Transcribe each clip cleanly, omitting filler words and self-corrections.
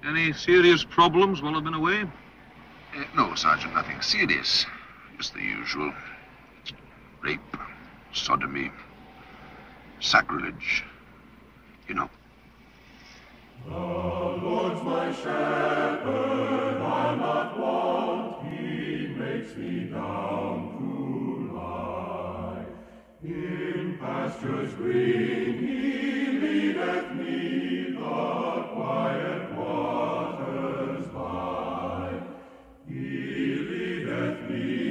Any serious problems while I've been away? No, Sergeant, nothing serious. Just the usual. Rape, sodomy, sacrilege. You know. The Lord's my shepherd, I'll not want. He makes me down to lie. In pastures green he leadeth me, the quiet waters by. He leadeth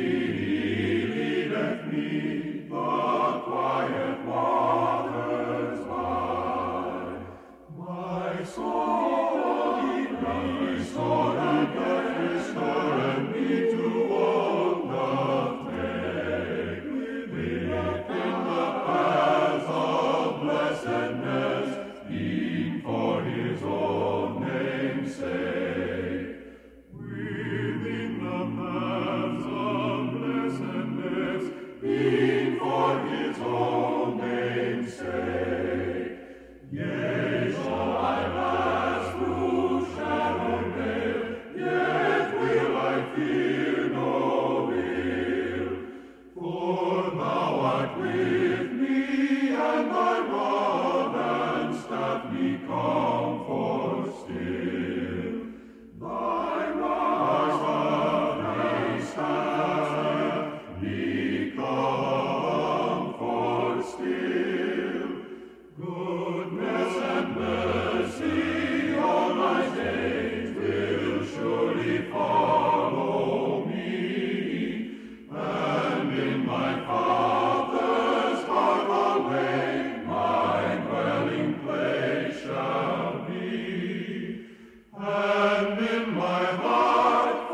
me, the quiet waters by. My soul he restored, doth restore, and me to walk doth take. Within the paths of blessedness, being for his own name's sake. Within the paths of blessedness, being for his own name's sake. Yea, though I pass through shadowed vale, yet will I fear no ill. For thou art with me, and thy rod and staff me comfort still. Thy rod and staff me comfort still. Goodness and mercy all my days will surely follow me, and in my Father's heart alway my dwelling place shall be, and in my heart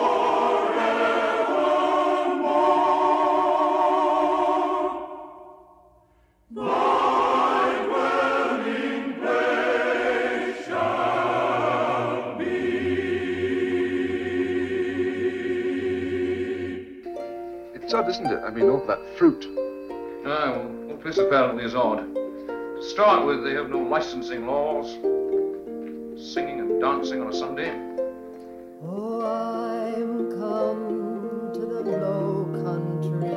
forevermore. Thy dwelling place shall be. It's odd, isn't it? I mean, all that fruit. Ah, well, this apparently is odd. To start with, they have no licensing laws. Singing and dancing on a Sunday. Oh, I'm come to the low country,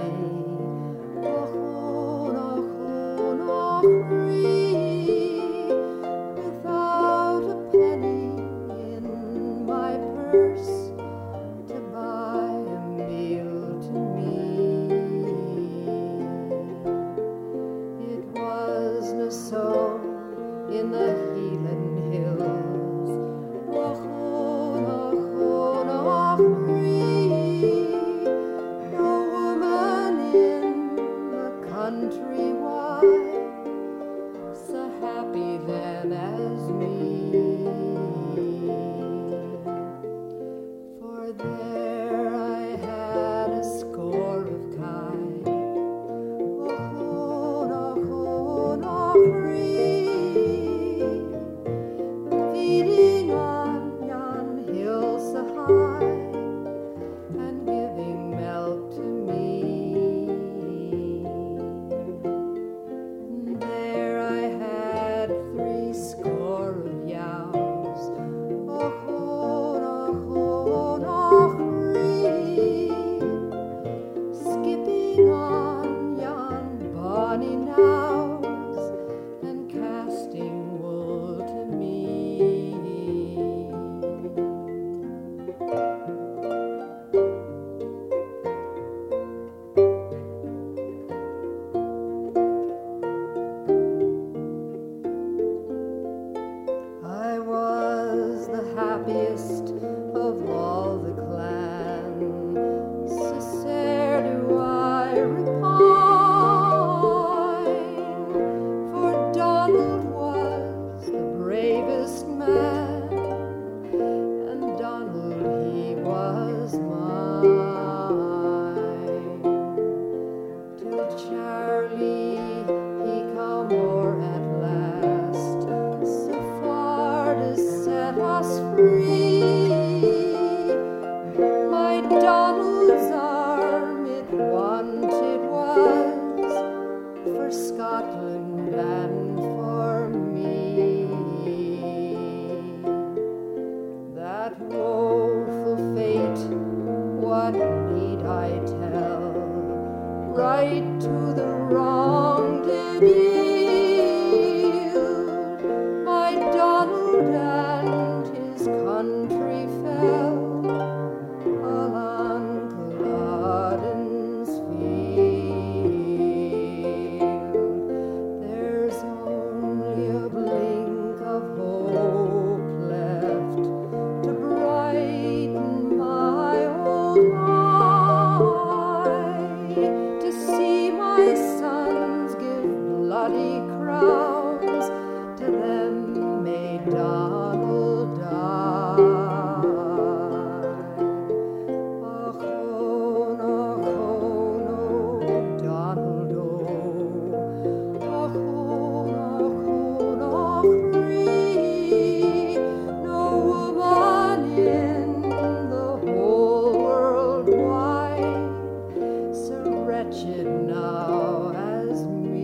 free, without a penny in my purse to buy a meal to me. It wasna so in the Heelan Hills. No woman in the country wide so happy then as me. For there I had a score of kine, free, feeding on yon hill so high, and giving milk to me. There I had 80 of yows, free, skipping on yon bonny knowes, and casting wool to me. I was the happiest of all the clan, so sair do I repine, for Donald was the bravest man, and Donald he was mine, till Charlie he come o'er at last, so far to set us free. My Donald's arm it wanted was for Scotland and for me. that woeful fate, what need I tell? Right to the wrong did yield. My Donald and his country fell on Culloden's field. There's only a blink of hope left to brighten my old eye, to see my sons give bloody crowns to them may Donald die. Achon, achon, oh, Donald, oh. Achon, achon, achrie. No woman in the whole world wide so wretched now as me.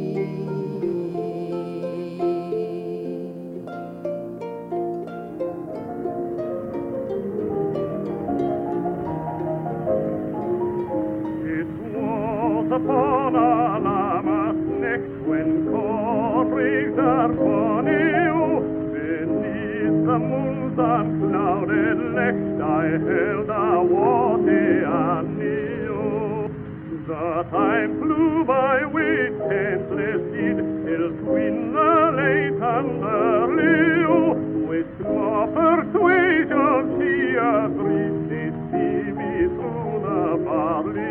It was upon a lammas neck when Corrig's are bonny, beneath the moon's unclouded licht I held a watty anew. The time flew by with tenseless speed till 'tween the late and early. With small persuasion she agreed she'd see me through the barley.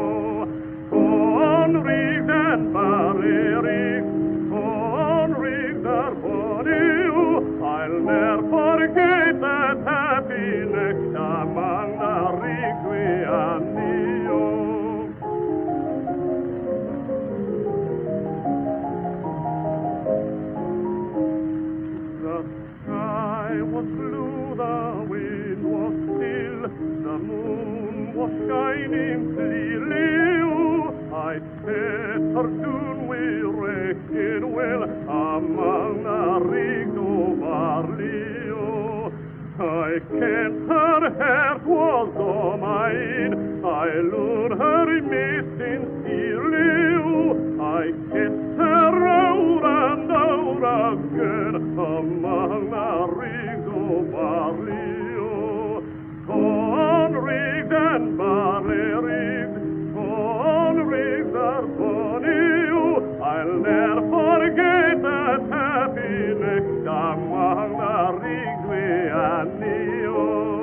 On rigs and barley rigs, on rigs are bonny. I'll ne'er forget that happy next among the rigs we knew. The sky was blue, the wind was still, the moon was shining clearly. I said her soon we reckoned well among the rigs of barley. I kent her heart was all mine, I loved her most sincerely. I kissed her out and out again among the rigs of barley. On rigs and barley rigs, on rigs are bonny. I'll ne'er forget that happy next among the rigs we knew.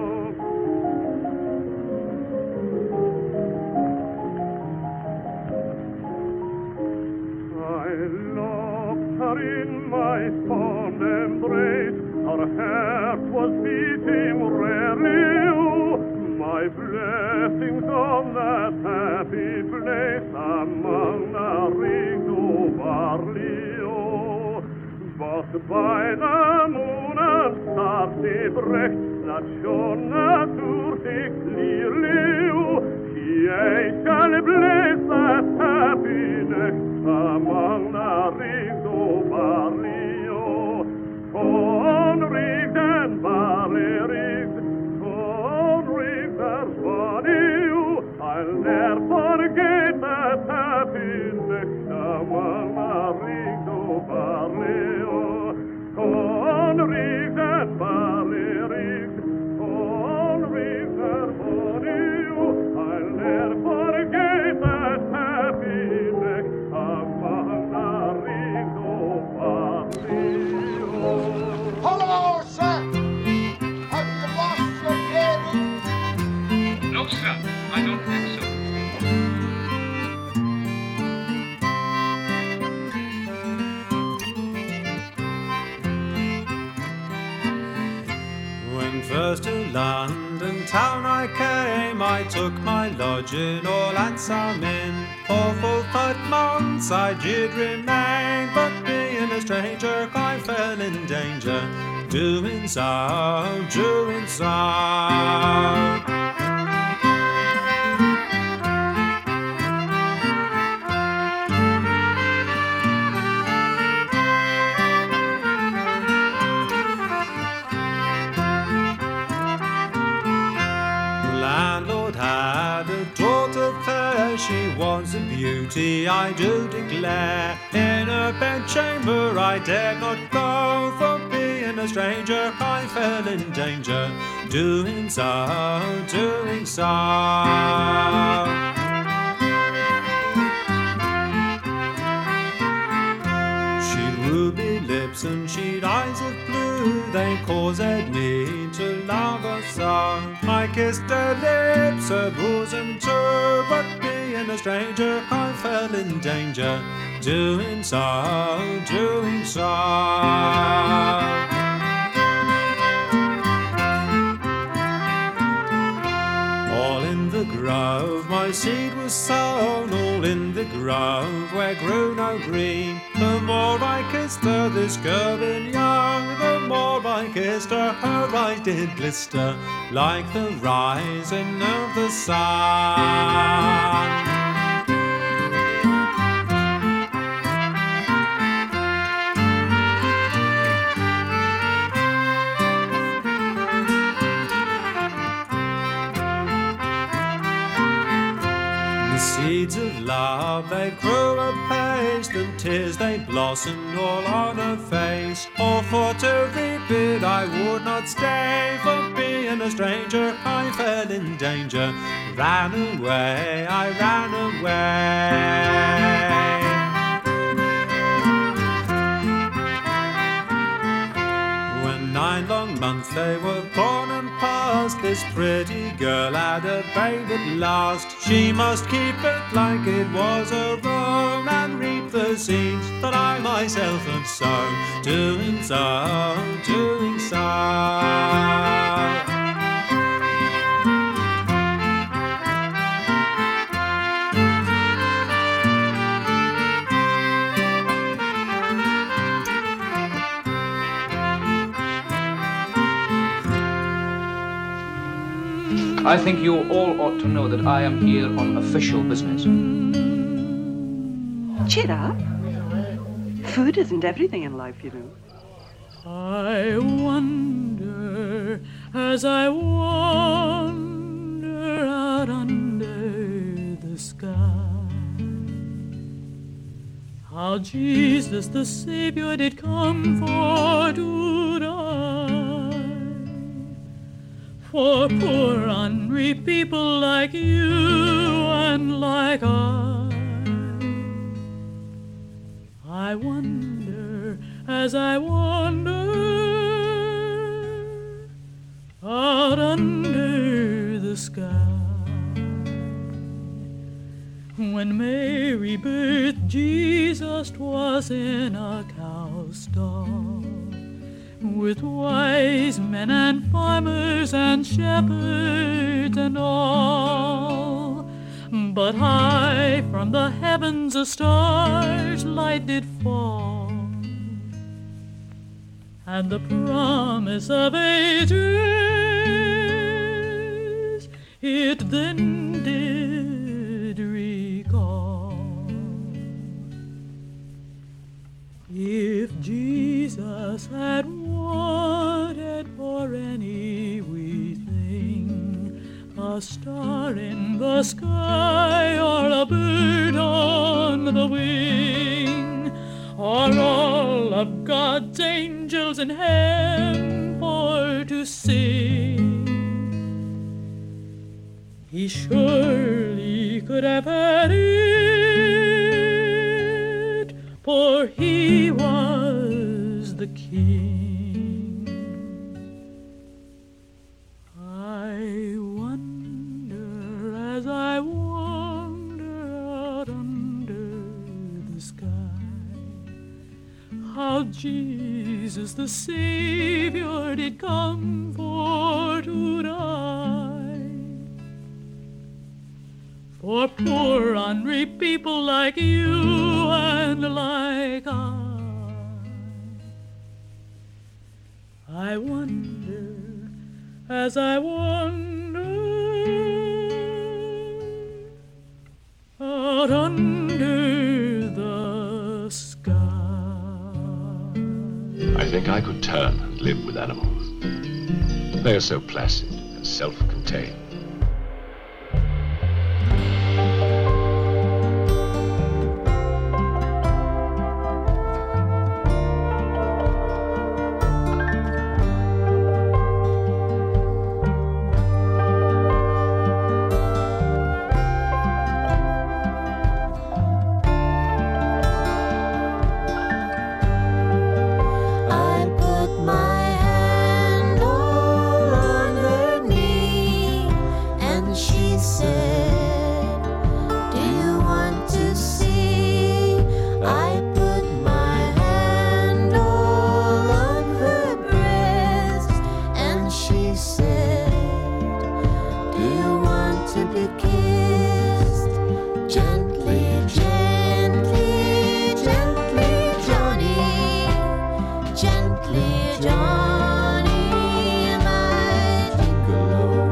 I locked her in my fond embrace, her heart was beating rarely. My blessings on that happy place among the rigs of barley. But by the moon and stars they brecht that shone nature clearly, I shall bless that happiness among the rigs of barley. On rigs and barley rigs, on rigs are bonny. I'll ne'er forget that happiness among the rigs of barley. On rigs and barley rigs, on rigs are bonny. I'll ne'er forget that happiness among the rigs of barley. Hello, sir! Have you lost your hearing? No, sir, I don't think so. When first to London town I came, I took my lodging all handsome in. For full 5 months I did remain, but being a stranger I fell in danger, doing so, doing so. she was a beauty, I do declare. In a bedchamber I dared not go, for being a stranger I fell in danger, doing so, doing so. Ruby lips and she'd eyes of blue, they caused me to love her so. I kissed her lips, her bosom too, but being a stranger I fell in danger, doing so, doing so. All in the grove my seed was sown, all in the grove where grew no green. The more I kissed her, this girl being young, the more I kissed her, her eyes did glister like the rising of the sun. Seeds of love, they grew apace, and tears they blossomed all on her face. Oh, for to reap it I would not stay, for being a stranger I fell in danger, ran away, I ran away. 9 long months they were born and past, this pretty girl had a babe at last. She must keep it like it was her own, and reap the seeds that I myself had sown, doing so, doing so. I think you all ought to know that I am here on official business. Cheer up. Food isn't everything in life, you know. I wonder as I wander out under the sky, how Jesus the Savior did come for to die. For poor, hungry people like you and like I wonder as I wander out under the sky. When Mary birthed Jesus, 'twas in a cow stall, with wise men and farmers and shepherds and all. But high from the heavens a star's light did fall, and the promise of ages it then did recall. If Jesus had wanted for any wee thing, a star in the sky or a bird on the wing, or all of God's angels in heaven for to sing, he surely could have had it, for he was the King. I wonder as I wander out under the sky, how Jesus the Savior did come for to die. For poor, hungry people like you and like I wonder as I wander out under the sky. I think I could turn and live with animals. They are so placid and self-contained. she said, do you want to be kissed? Gently, gently, gently, Johnny. Gently, Johnny, my gigolo.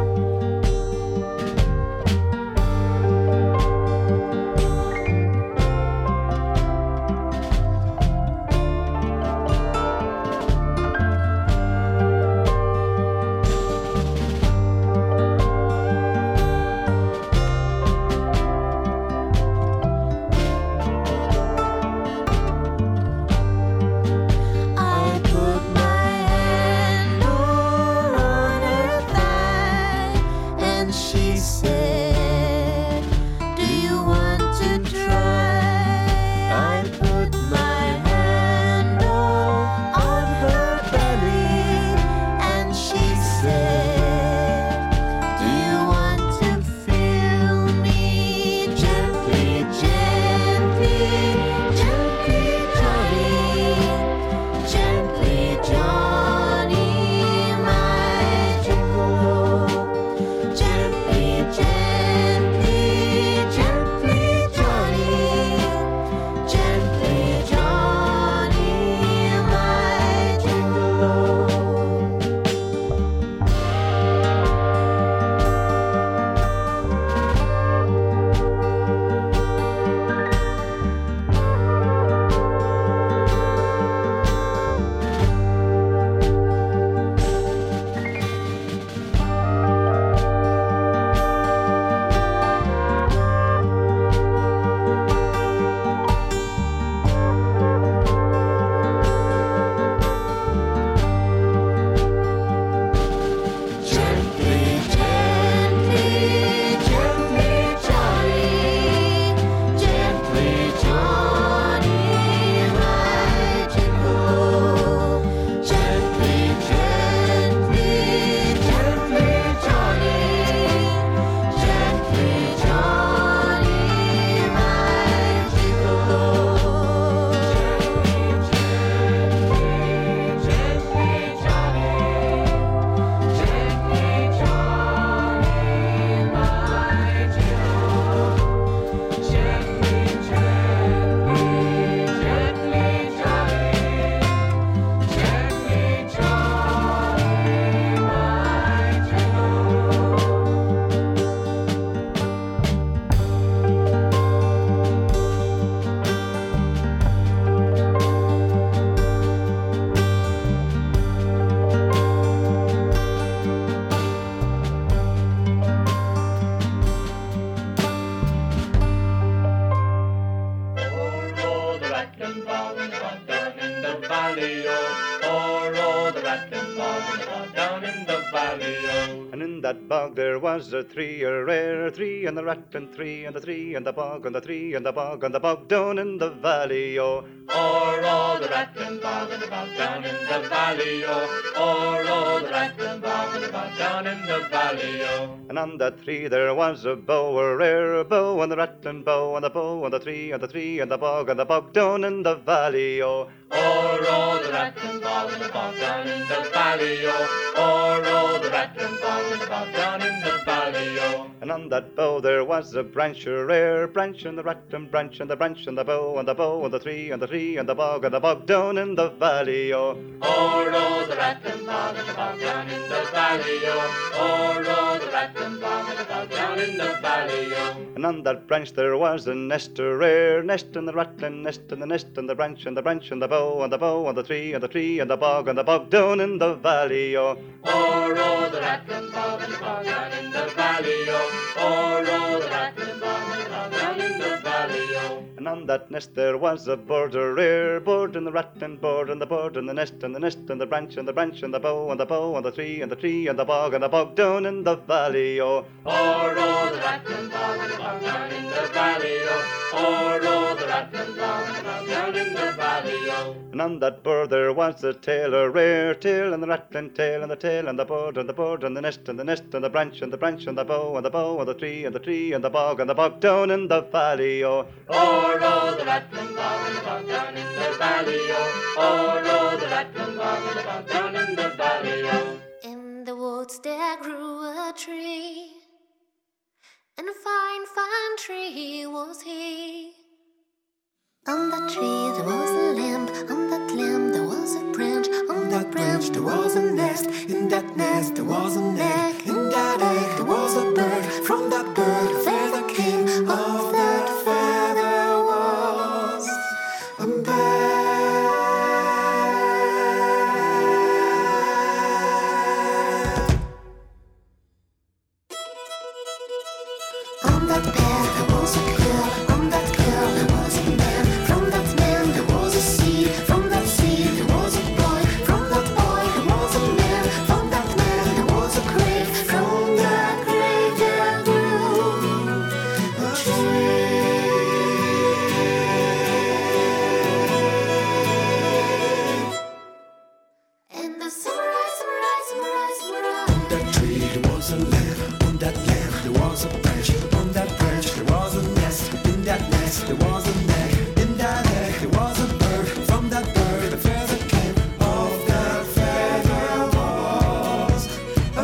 I put my hand on her thigh, and she said, do you want to try? I put my hand on her belly, and she said, do you want to feel me? Gently, gently, gently, Johnny. Gently, Johnny, my gigolo. Gently, gently, gently, Johnny. Gently, Johnny, my gigolo. Gently, gently, gently, Johnny. Gently, Johnny, my gigolo. Gently, gently, gently, Johnny. Gently, Johnny, my gigolo. Gently, gently, Johnny. Gently, Johnny, my gigolo. Gently, gently, gently, Johnny. Gently, Johnny, my gigolo. Oh, the rattling bog down in the valley, oh, the rattling bog down in the valley, oh. And in that bog there was a three, a rare three, and the rat and three, and the three, and the bog, and the three, and the bog, and the bog down in the valley, oh. Oh, the rattling bog down in the valley, oh, the rattling bog down in the valley, oh. And on that tree there was a bow, a rare bow, and the rattling bow, and the bow, and the three, and the three, and the bog down in the valley, oh. Oh, the rattling bog down in the valley, oh, the rattling bog down in the valley, oh. And on that bow there was a branch, a rare branch, and the rattling branch, and the branch, and the bow, and the bow, and the three, and the three, and the bog down in the valley, oh. Oh, the rattling bog down in the valley, oh, the rattling bog down in the valley, oh. And on that branch there was a nest, a rare nest, and the rattling nest, and the nest, and the branch, and the branch, and the bow, and the bow, and the tree, and the tree, and the bog down in the valley, oh. Oh, the rattling bog down in the valley, oh, the rattling bog down in the valley, oh. And on that nest there was a bird, a rare bird, and the rattling bird, and the bird, and the nest, and the nest, and the branch, and the branch, and the bow, and the bow, and the tree, and the tree, and the bog down in the valley, oh. Oh, the rattling bog down in the valley, oh, the rattling bog down in the valley, oh. And on that bird there was a tail, a rare tail, and the rattling tail, and the tail, and the bird, and the bird, and the nest, and the nest, and the branch, and the branch, and the bow, and the bow, and the tree, and the tree, and the bog down in the valley, oh. Oh, the rattling bog down in the valley, oh, the rattling bog down in the valley, oh. In the woods there grew a tree, and a fine, fine tree was he. On that tree there was a lamb, on that lamb there was a branch, on that branch there was a nest, in that nest there was an egg, in that egg there was a bird, from that bird a feather came, of that feather was a bird. On that bed there was a girl, on that girl there was a man, from that man there was a seed, from that seed there was a boy, from that boy there was a man, from that man there was a grave, from that grave there grew a tree. And the summer, on that tree there was a lamb, on that lamb there was a branch, on that branch there was a nest, in that nest there was an egg, in that egg there was a bird, from that bird a feather came, of that feather was a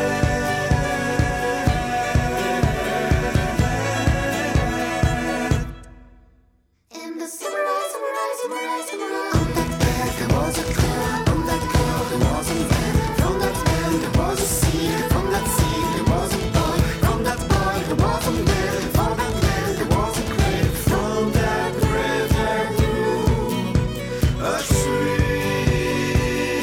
bird. And the summer, on that bed there was a girl, on that girl there was a man, from that man there was a seed, from that seed there was a boy, from that boy there was a man, from that man there was a grave, from that grave there grew a tree.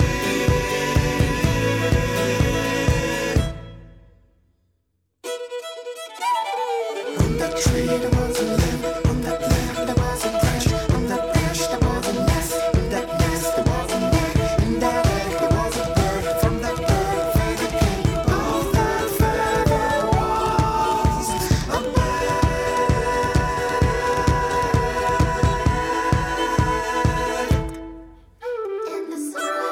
On that tree there was a lamb, on that lamb there was a branch, on that branch there was a nest, in that nest there was an egg, in that egg there was a bird, from that bird a feather came, of that feather was a bird. In the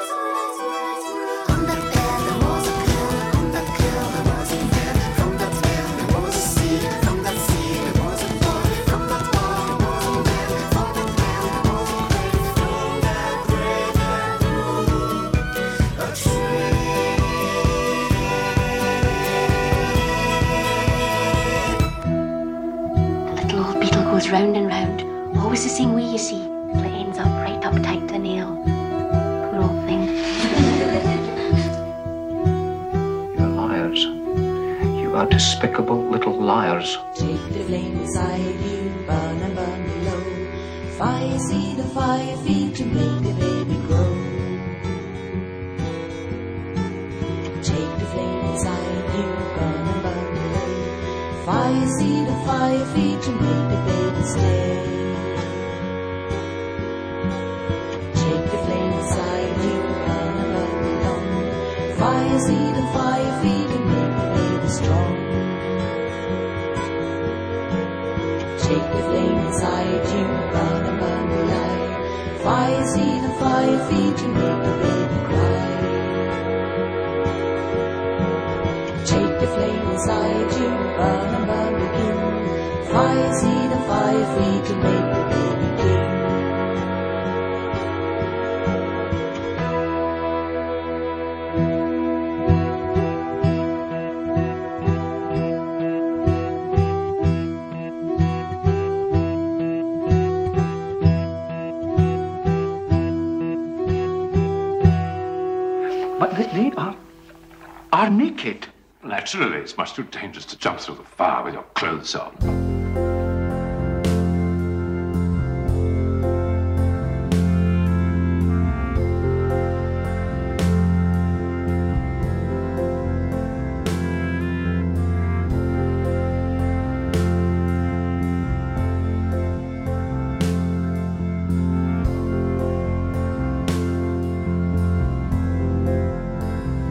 on that bed there was a girl, on that girl there was a man, from that man there was a seed, from that seed there was a boy, from that boy there was a man, from that man there was a grave, from that grave there grew a tree. The little old beetle goes round and round, always the same way, you see, till it ends up right up tight to the nail. Poor old thing. You're liars. You are despicable little liars. Take the flame inside you, burn and burn below. Fire seed and fire feed to make the baby grow. Take the flame inside you, burn and burn below. Fire seed and fire feed to make the baby stay. Take the flame inside you, burn and burn below. Fire seed and fire feed to make the baby strong. Take the flame inside you, burn and burn below. Fire seed and fire feed to make the baby cry. Take the flame inside you, burn and burn begin. Fire seed and fire feed to make the baby king. But they are naked. Naturally, it's much too dangerous to jump through the fire with your clothes on.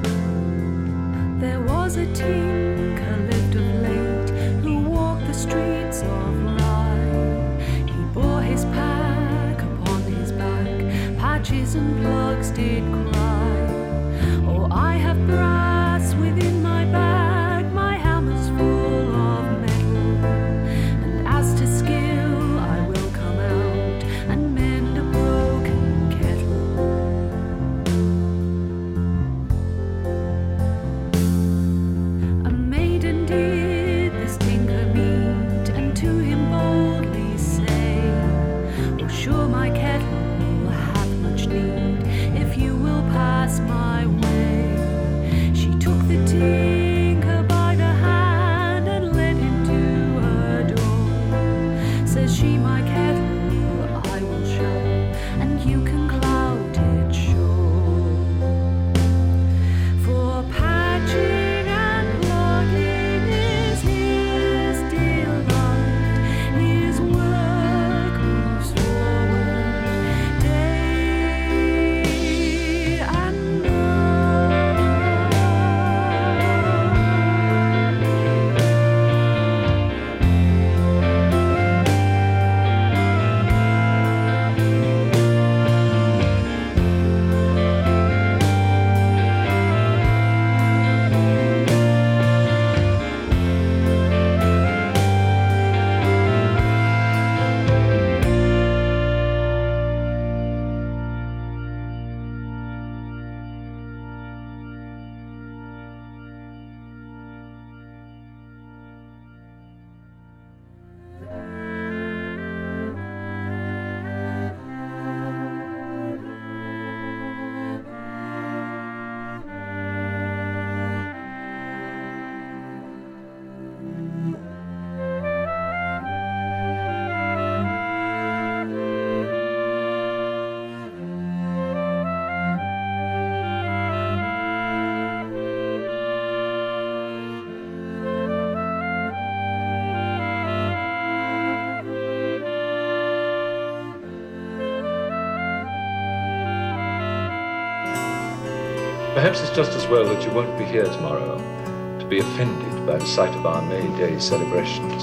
There was a tinker lived of late who walked the street Perhaps it's just as well that you won't be here tomorrow to be offended by the sight of our May Day celebrations.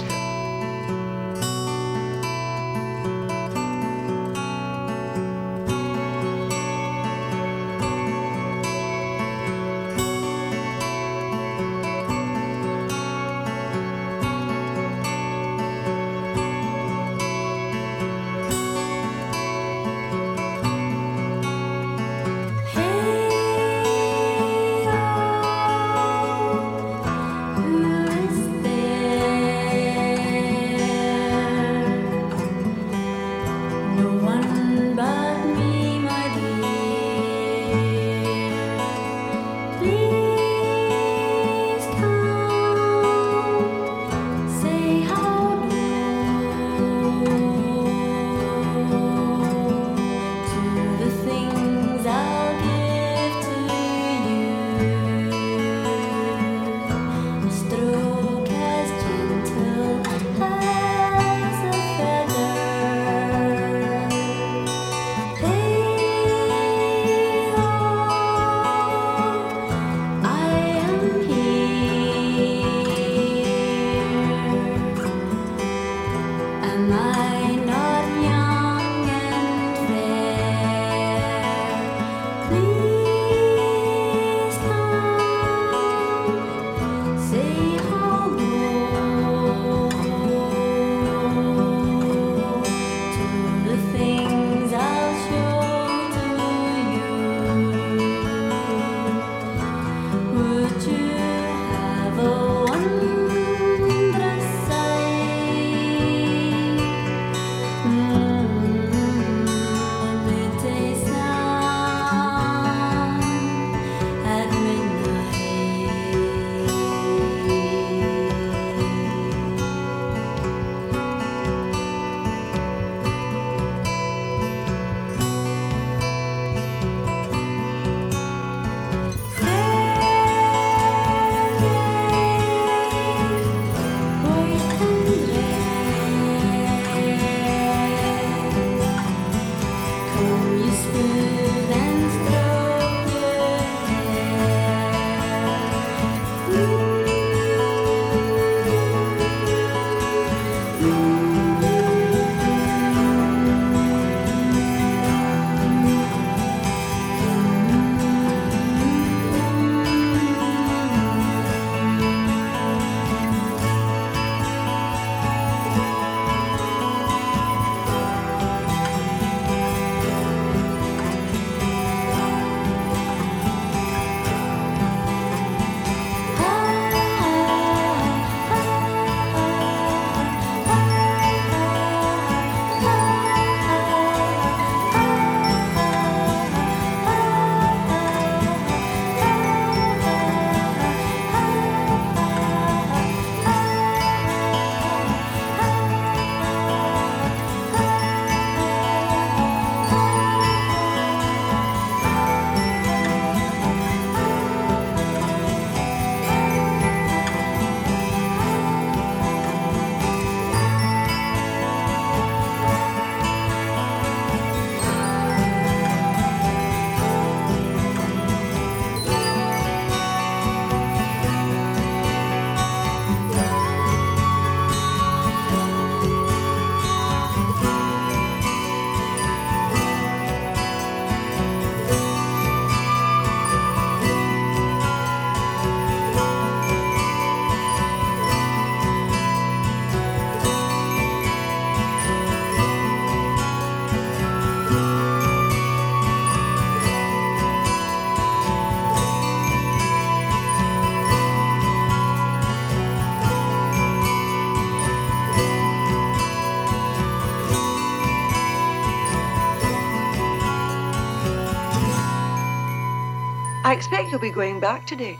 I expect you'll be going back today.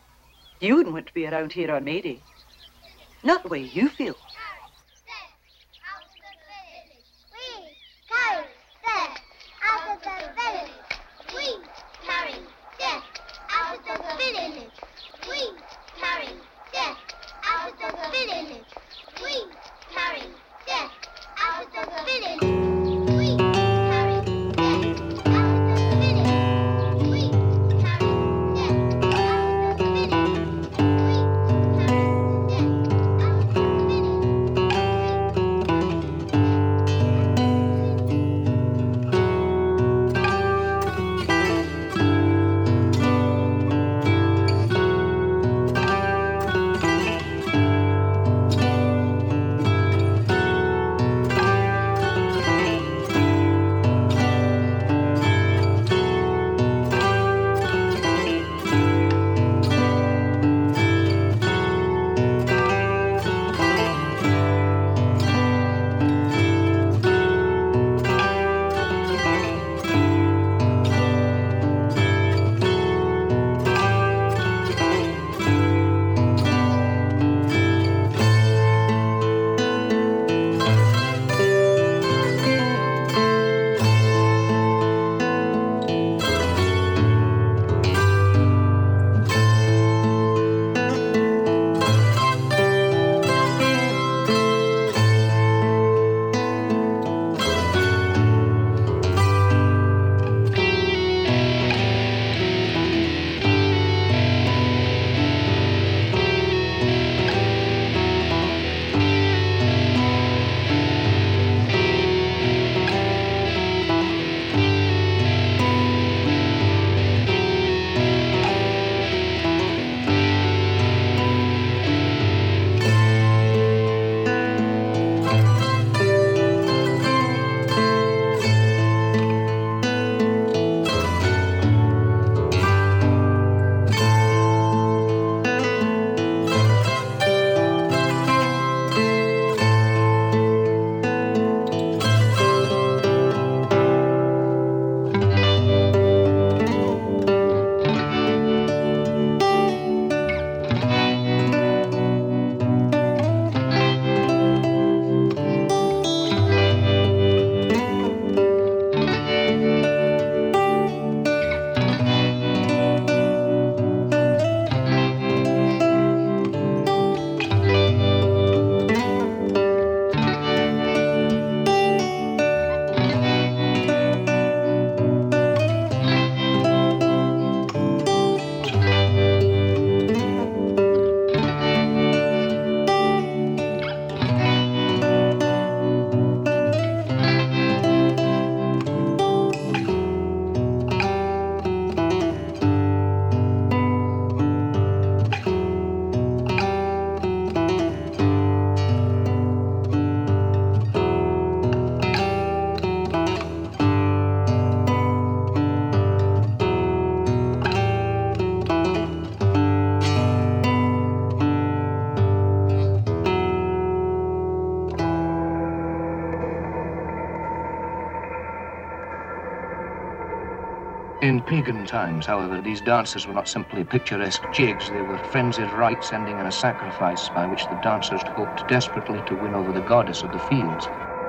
You wouldn't want to be around here on May Day. Not the way you feel. In pagan times, however, these dances were not simply picturesque jigs. They were frenzied rites ending in a sacrifice by which the dancers hoped desperately to win over the goddess of the fields.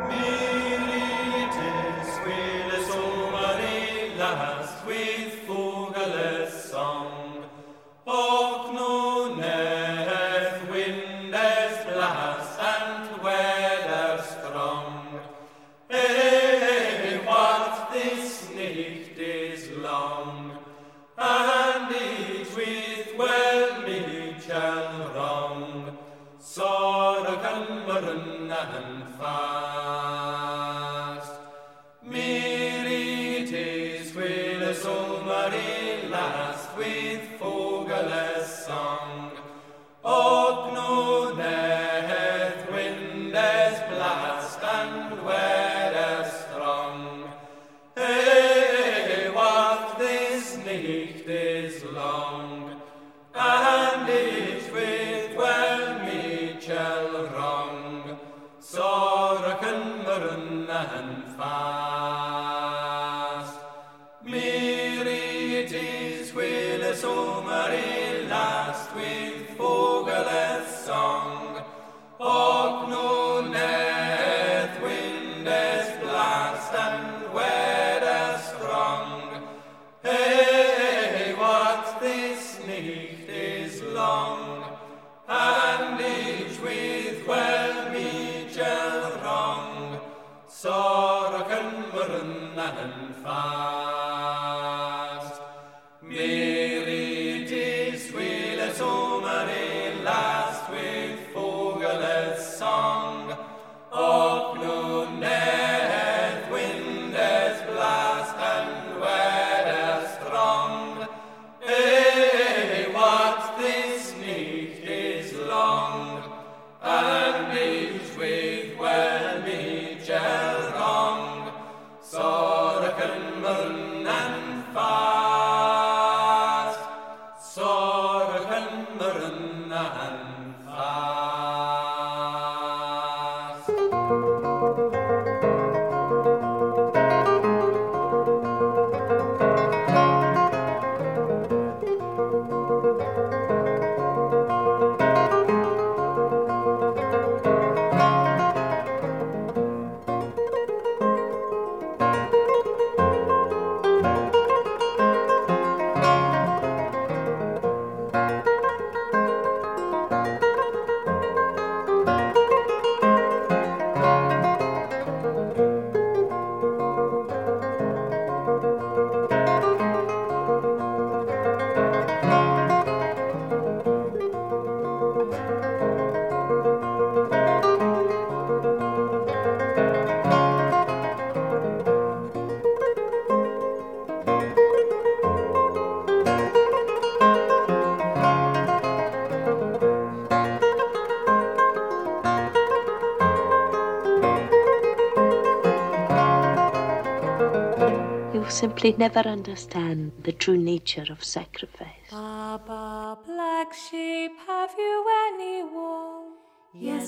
Simply never understand the true nature of sacrifice. Baba, black sheep, have you any wool? Yes,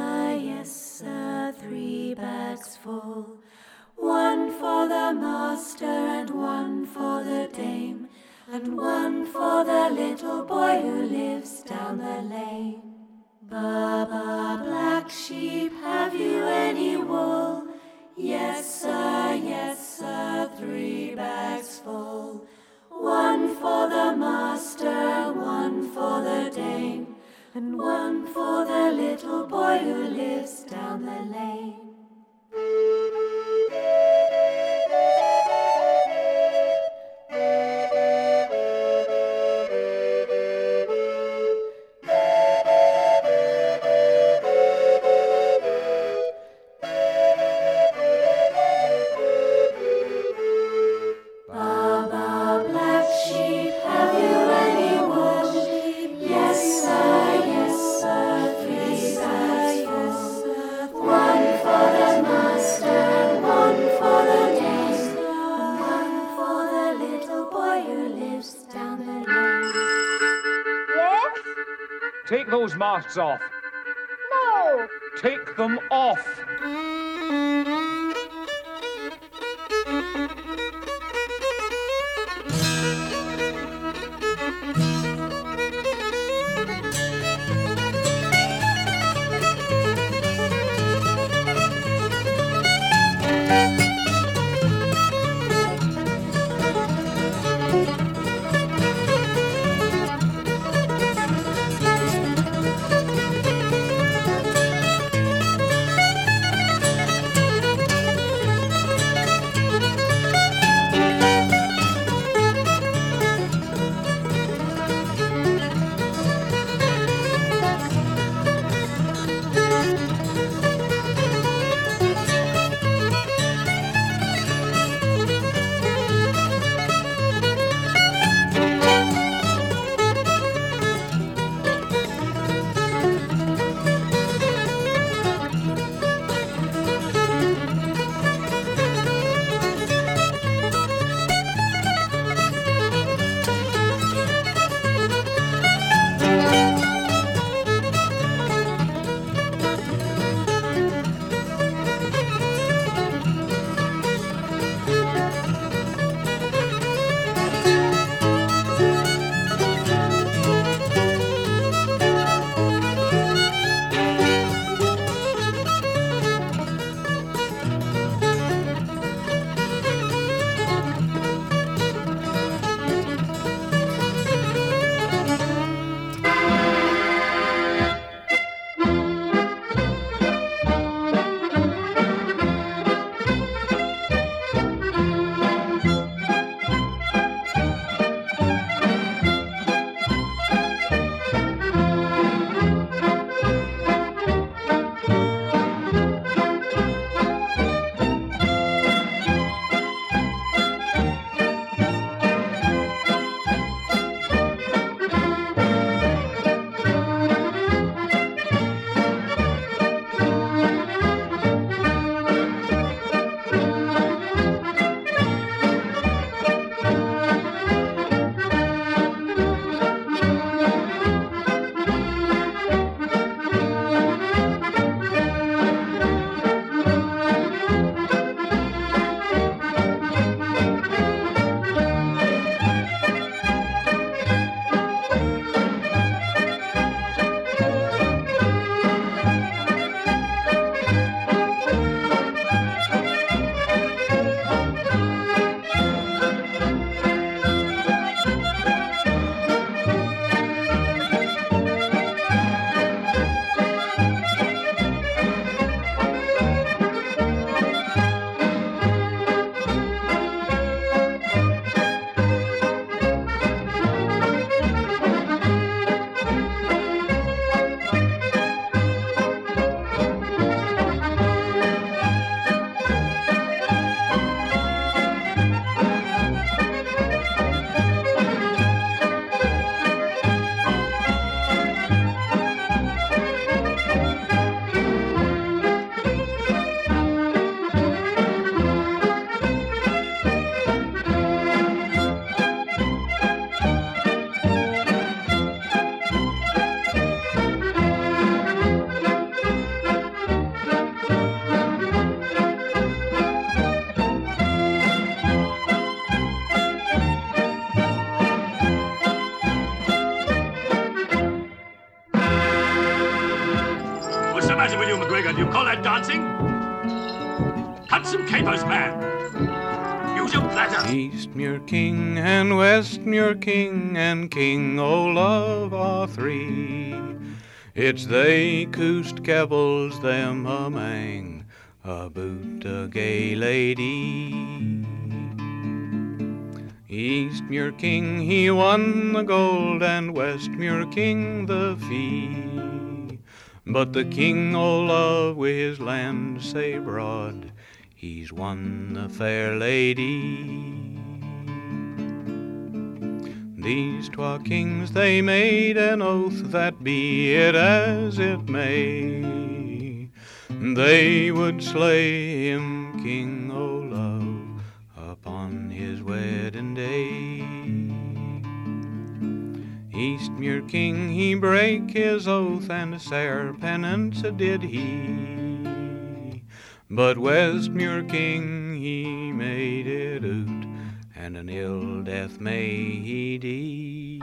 sir, 3 bags full. 1 for the master and 1 for the dame, and 1 for the little boy who lives down the lane. Baba, black sheep, have you any wool? Yes, sir, 3 bags full. 1 for the master, 1 for the dame, and 1 for the little boy who lives down the lane. Take those masks off. No! Take them off. it, will you, McGregor? Do you call that dancing? Cut some capers, man. Use your platter. Eastmuir King and Westmuir King and King Olaf are three. It's they coost kebbles them amang about a gay lady. Eastmuir King he won the gold and Westmuir King the fee. But the King Olaf with his land sae broad, he's won the fair lady. These twa kings they made an oath that be it as it may, they would slay him, King Olaf, upon his wedding day. Eastmuir King he brake his oath and sair penance did he, but Westmuir King he made it out, and an ill death may he die.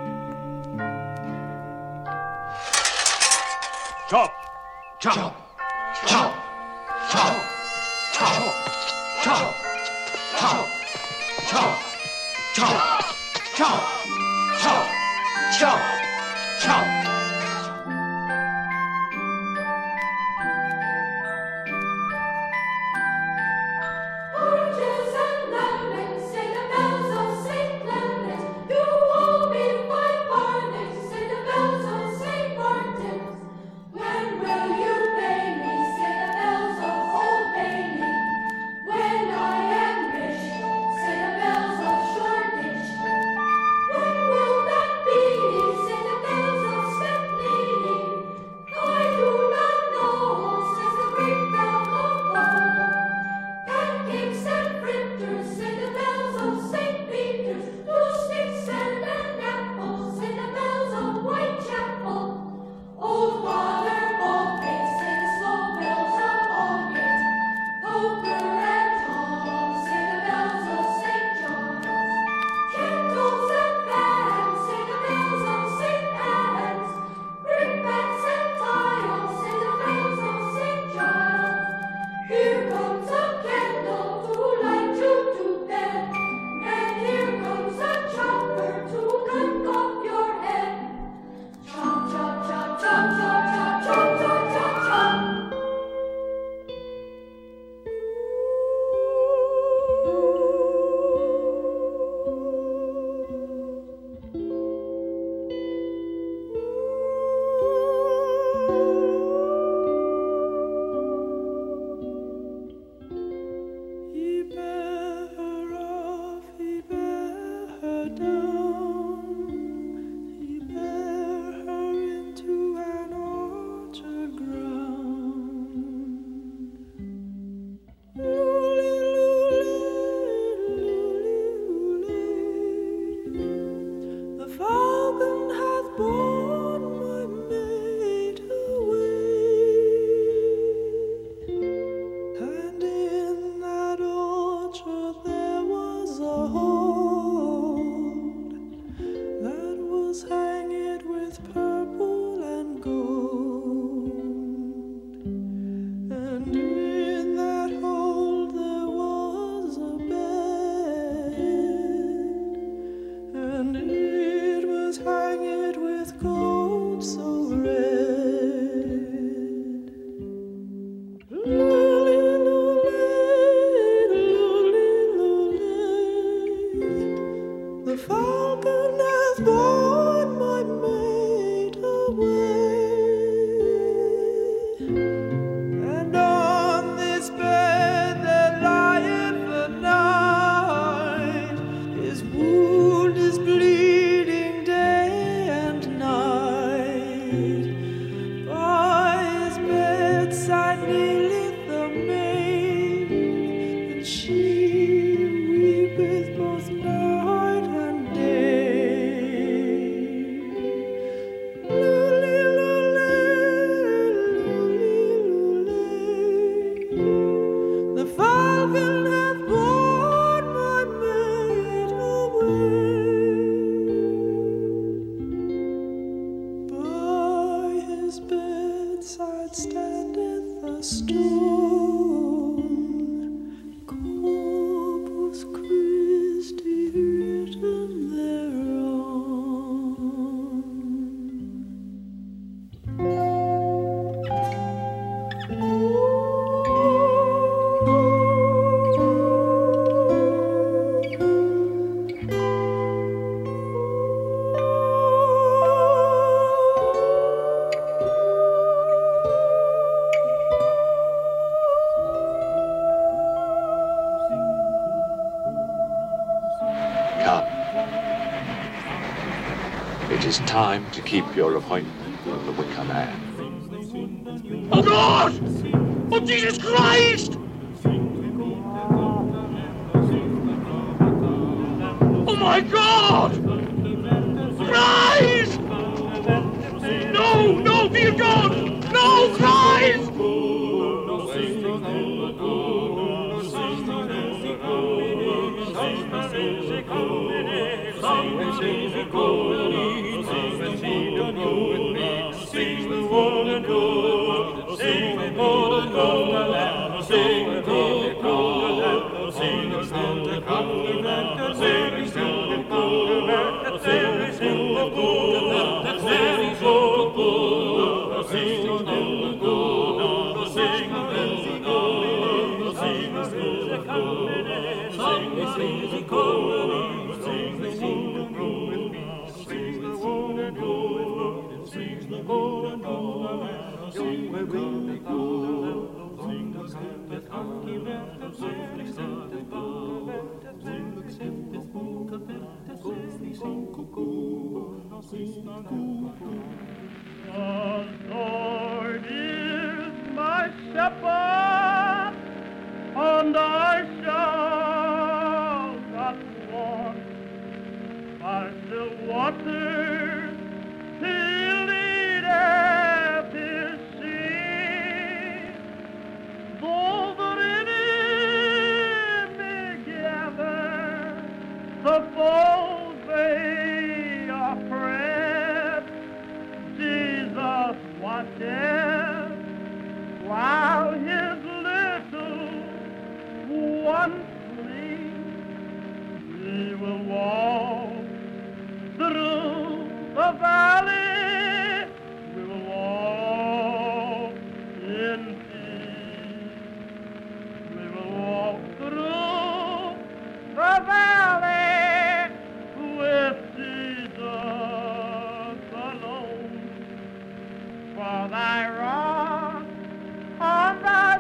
Chop! Chop! Chop! Chop! Chop! Chop! Chop! Chop! Chop! Chop! Chop! Chop! Chop! Oranges and lemons, say the bells of St. Clement. You will be my parties, say the bells of St. Martin's. When will you pay me, say the bells of Old Bailey. When I am rich, say the bells of Shoreditch. When will that be, say the bells of Stepney? I do not know, says the great bell of old. Pancakes and fritters, say the bells of St. Peter's. Two sticks and an apple, say the bells of Whitechapel. Old Father Baldgate, say the slow bells of Aldgate. Poker and Tom, say the bells of St. John's. Kettles and pans, say the bells of St. Anne's. Brickbats and tiles, say the bells of St. Giles. Here comes a candle to light you to bed, and here comes a chopper to cut off your head. Chop, chop, chop, chop, chop, chop, chop, chop, chop, chop. He bear her off, he bear her down, he bear her into an orchard ground. Lully, the falcon hath borne my maid away, and in that orchard there was a hold that was hanged with purple and gold, and in that hold there was a bed, and it was hanged with gold so red. Lully, the falcon hath borne my maid away, and on this bed there lieth the knight. His wound is bleeding day and night. By his bedside kneeleth the maid, and she weepeth both night and day. Lully, the stone, Corpus Christi written thereon. It is time to keep your appointment with the Wicker Man. Oh, Lord! Oh, Jesus Christ! Oh, my God! Christ! No, no, dear God! No, Christ! The Lord is my shepherd, and I shall not want. By still waters He leadeth His sheep. Though the enemy gather, the foes they are afraid. Jesus watches while His little ones sleep. We will walk through the valley. We will walk in peace. We will walk through the valley with Jesus alone. For thy rod on thy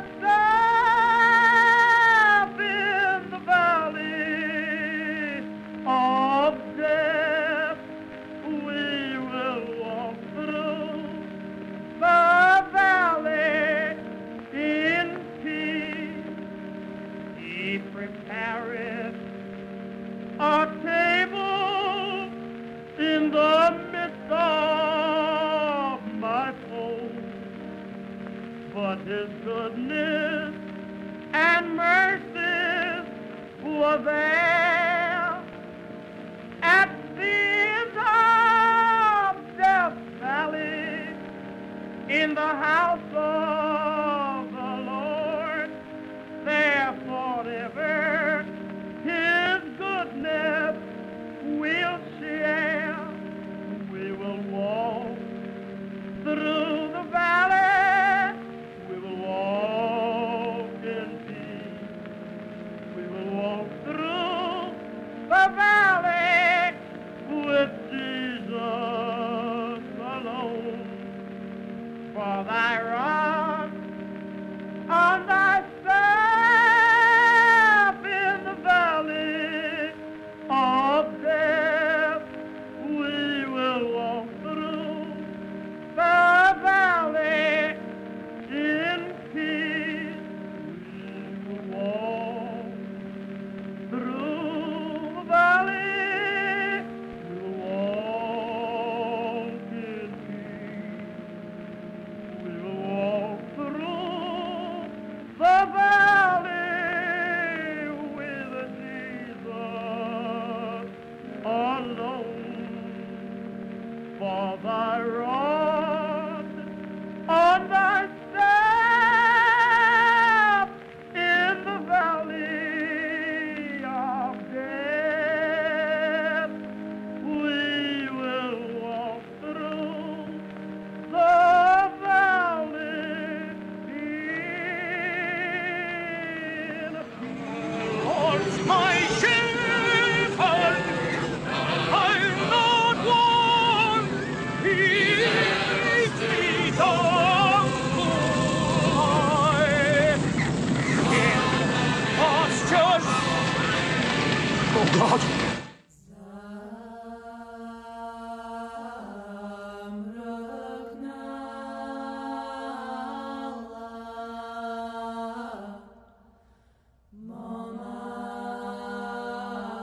staff in the valley of death, we will walk through the valley in peace. He prepareth a table in the midst of my foe, but His goodness and mercy were there at the end of Death Valley in the house of the Lord. There forever His goodness we'll share. We will walk through the valley. We will walk in peace. We will walk through the valley with Jesus alone. For thy right God!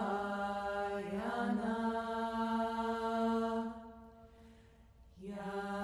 Yeah.